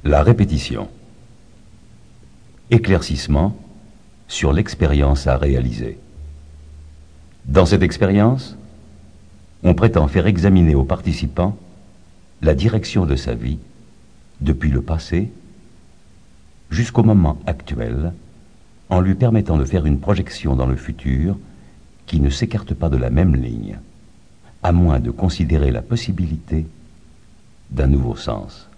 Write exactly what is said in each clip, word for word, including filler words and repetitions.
La répétition. Éclaircissement sur l'expérience à réaliser. Dans cette expérience, on prétend faire examiner au participant la direction de sa vie depuis le passé jusqu'au moment actuel, en lui permettant de faire une projection dans le futur qui ne s'écarte pas de la même ligne, à moins de considérer la possibilité d'un nouveau sens.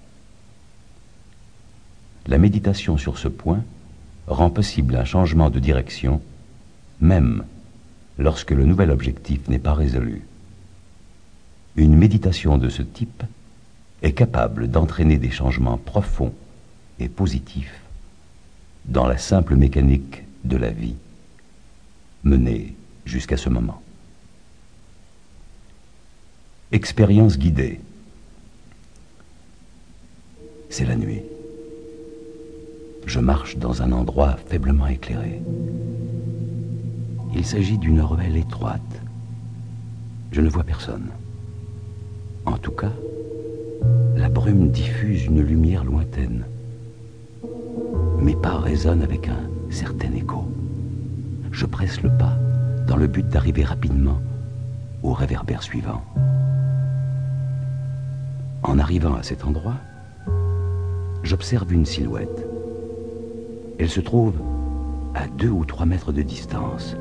La méditation sur ce point rend possible un changement de direction, même lorsque le nouvel objectif n'est pas résolu. Une méditation de ce type est capable d'entraîner des changements profonds et positifs dans la simple mécanique de la vie, menée jusqu'à ce moment. Expérience guidée. C'est la nuit. Je marche dans un endroit faiblement éclairé. Il s'agit d'une ruelle étroite. Je ne vois personne. En tout cas, la brume diffuse une lumière lointaine. Mes pas résonnent avec un certain écho. Je presse le pas dans le but d'arriver rapidement au réverbère suivant. En arrivant à cet endroit, j'observe une silhouette. Elle se trouve à deux ou trois mètres de distance.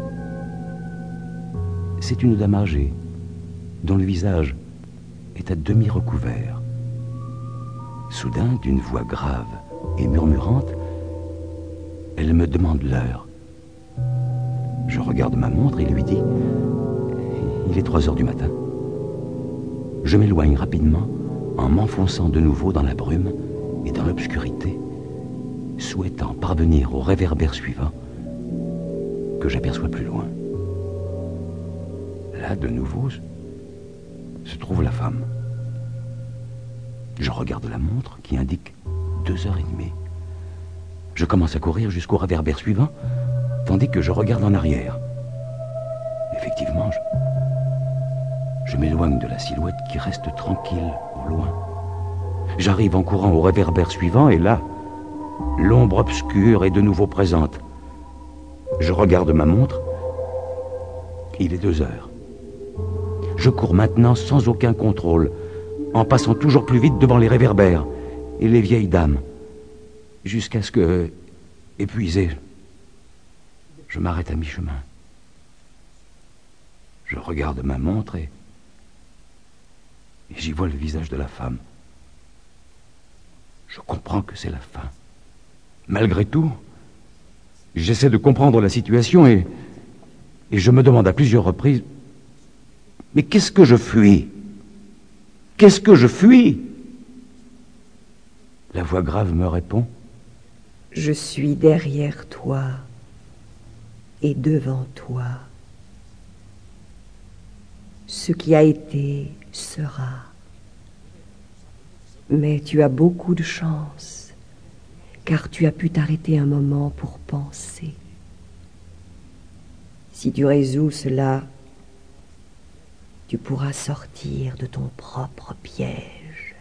C'est une dame âgée, dont le visage est à demi recouvert. Soudain, d'une voix grave et murmurante, elle me demande l'heure. Je regarde ma montre et lui dis « Il est trois heures du matin ». Je m'éloigne rapidement en m'enfonçant de nouveau dans la brume et dans l'obscurité, souhaitant parvenir au réverbère suivant que j'aperçois plus loin. Là, de nouveau, se trouve la femme. Je regarde la montre qui indique deux heures et demie. Je commence à courir jusqu'au réverbère suivant, tandis que je regarde en arrière. Effectivement, je, je m'éloigne de la silhouette qui reste tranquille au loin. J'arrive en courant au réverbère suivant et là, l'ombre obscure est de nouveau présente. Je regarde ma montre. Il est deux heures. Je cours maintenant sans aucun contrôle, en passant toujours plus vite devant les réverbères et les vieilles dames, jusqu'à ce que, épuisé, je m'arrête à mi-chemin. Je regarde ma montre et, et j'y vois le visage de la femme. Je comprends que c'est la fin. Malgré tout, j'essaie de comprendre la situation et, et je me demande à plusieurs reprises, mais qu'est-ce que je fuis? Qu'est-ce que je fuis? La voix grave me répond, je suis derrière toi et devant toi. Ce qui a été sera. Mais tu as beaucoup de chance, car tu as pu t'arrêter un moment pour penser. Si tu résous cela, tu pourras sortir de ton propre piège.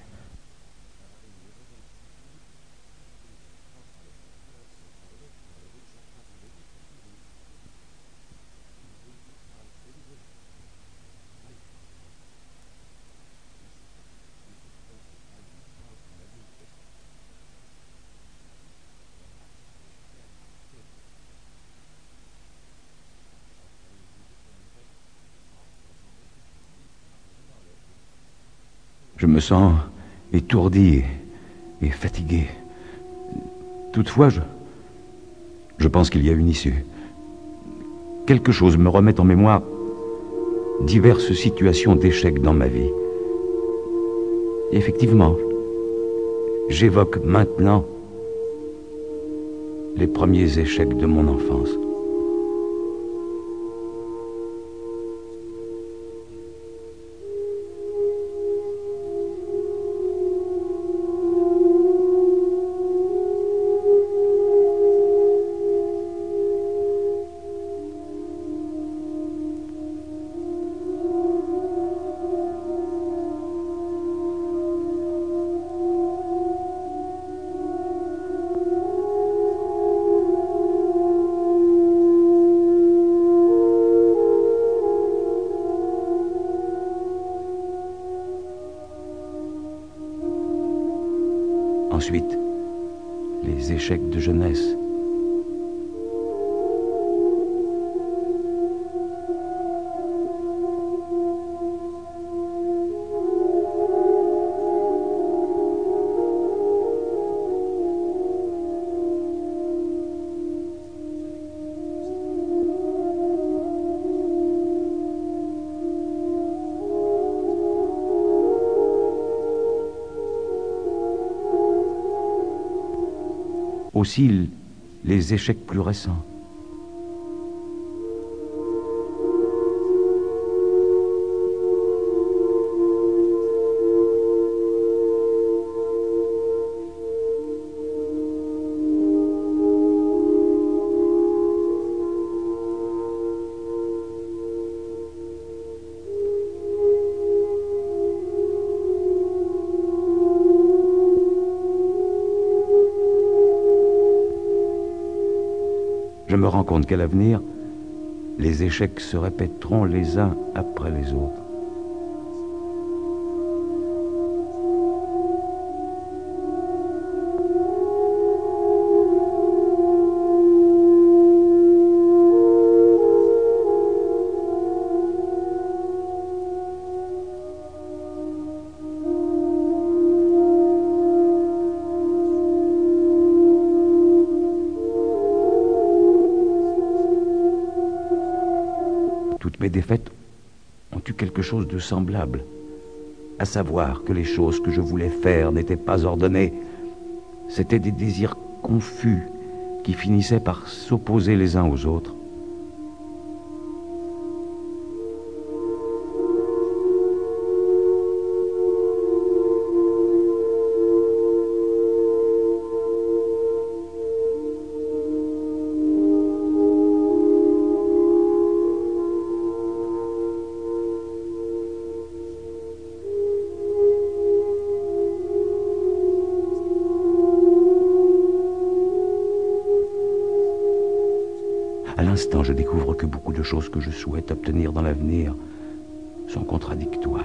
Je me sens étourdi et, et fatigué. Toutefois, je, je pense qu'il y a une issue. Quelque chose me remet en mémoire diverses situations d'échec dans ma vie. Et effectivement, j'évoque maintenant les premiers échecs de mon enfance. Ensuite, les échecs de jeunesse. Aussi les échecs plus récents. Je me rends compte qu'à l'avenir, les échecs se répéteront les uns après les autres. Toutes mes défaites ont eu quelque chose de semblable, à savoir que les choses que je voulais faire n'étaient pas ordonnées. C'étaient des désirs confus qui finissaient par s'opposer les uns aux autres. À l'instant, je découvre que beaucoup de choses que je souhaite obtenir dans l'avenir sont contradictoires.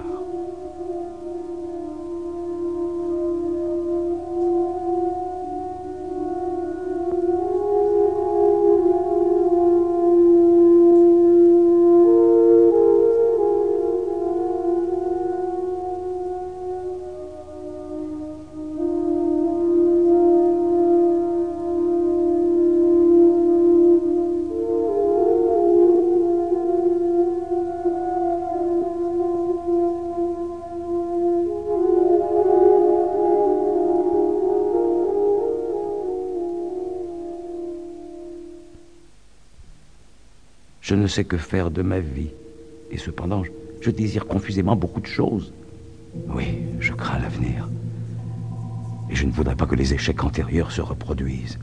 Je ne sais que faire de ma vie. Et cependant, je désire confusément beaucoup de choses. Oui, je crains l'avenir. Et je ne voudrais pas que les échecs antérieurs se reproduisent.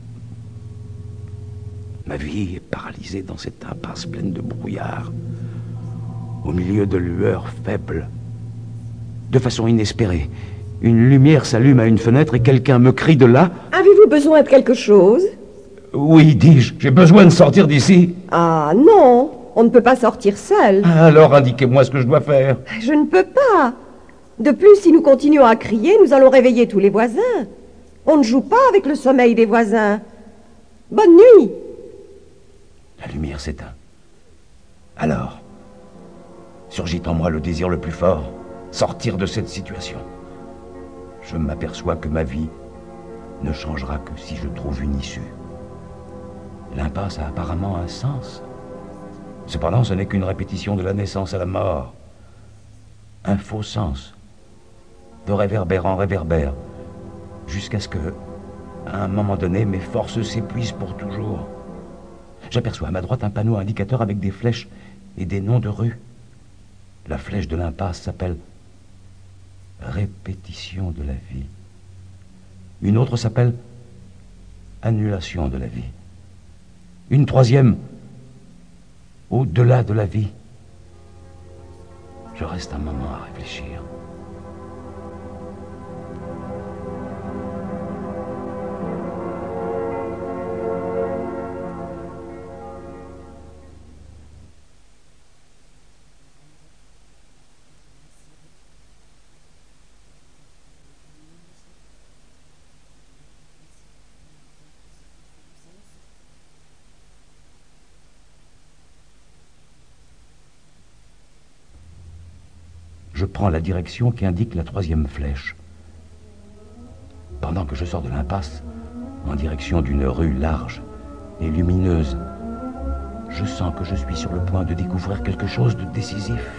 Ma vie est paralysée dans cette impasse pleine de brouillard, au milieu de lueurs faibles. De façon inespérée, une lumière s'allume à une fenêtre et quelqu'un me crie de là. « Avez-vous besoin de quelque chose ?»« Oui, dis-je, j'ai besoin de sortir d'ici. »« Ah non, on ne peut pas sortir seul. »« Alors indiquez-moi ce que je dois faire. »« Je ne peux pas. De plus, si nous continuons à crier, nous allons réveiller tous les voisins. On ne joue pas avec le sommeil des voisins. Bonne nuit. » La lumière s'éteint. Alors, surgit en moi le désir le plus fort, sortir de cette situation. Je m'aperçois que ma vie ne changera que si je trouve une issue. L'impasse a apparemment un sens. Cependant, ce n'est qu'une répétition de la naissance à la mort. Un faux sens, de réverbère en réverbère, jusqu'à ce que, à un moment donné, mes forces s'épuisent pour toujours. J'aperçois à ma droite un panneau indicateur avec des flèches et des noms de rues. La flèche de l'impasse s'appelle répétition de la vie. Une autre s'appelle annulation de la vie. Une troisième, au-delà de la vie. Je reste un moment à réfléchir. je prends la direction qu'indique la troisième flèche. Pendant que je sors de l'impasse, en direction d'une rue large et lumineuse, je sens que je suis sur le point de découvrir quelque chose de décisif.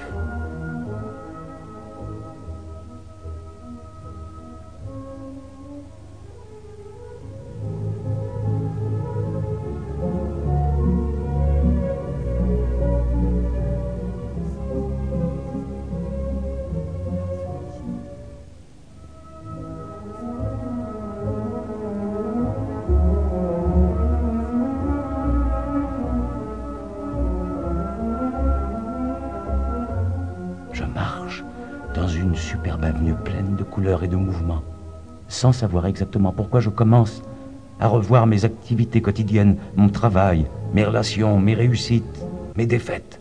Je marche dans une superbe avenue pleine de couleurs et de mouvements, sans savoir exactement pourquoi je commence à revoir mes activités quotidiennes, mon travail, mes relations, mes réussites, mes défaites.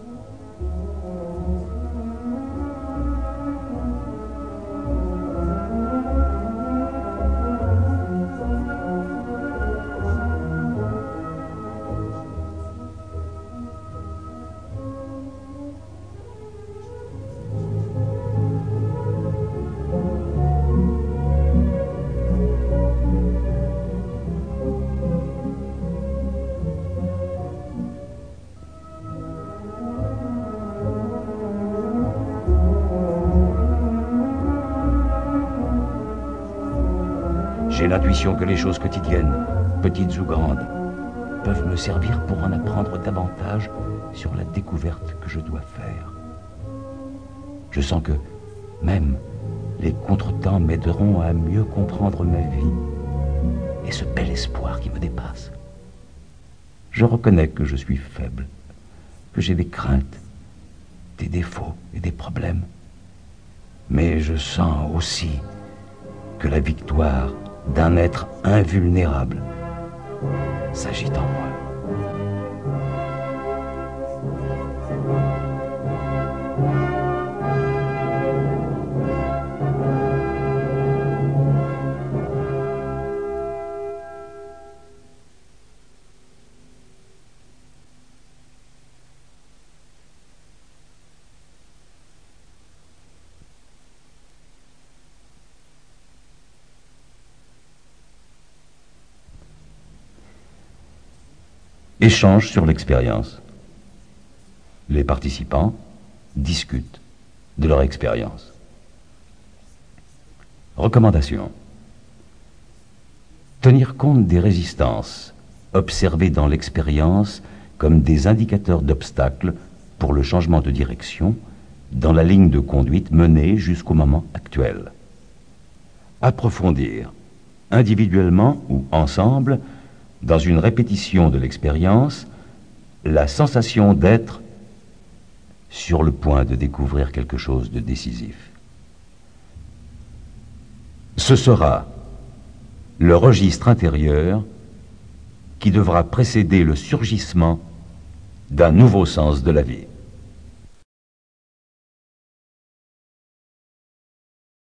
J'ai l'intuition que les choses quotidiennes, petites ou grandes, peuvent me servir pour en apprendre davantage sur la découverte que je dois faire. Je sens que même les contretemps m'aideront à mieux comprendre ma vie et ce bel espoir qui me dépasse. Je reconnais que je suis faible, que j'ai des craintes, des défauts et des problèmes. Mais je sens aussi que la victoire d'un être invulnérable s'agit en moi. Échange sur l'expérience. Les participants discutent de leur expérience. Recommandation. Tenir compte des résistances observées dans l'expérience comme des indicateurs d'obstacles pour le changement de direction dans la ligne de conduite menée jusqu'au moment actuel. Approfondir, individuellement ou ensemble, dans une répétition de l'expérience, la sensation d'être sur le point de découvrir quelque chose de décisif. Ce sera le registre intérieur qui devra précéder le surgissement d'un nouveau sens de la vie.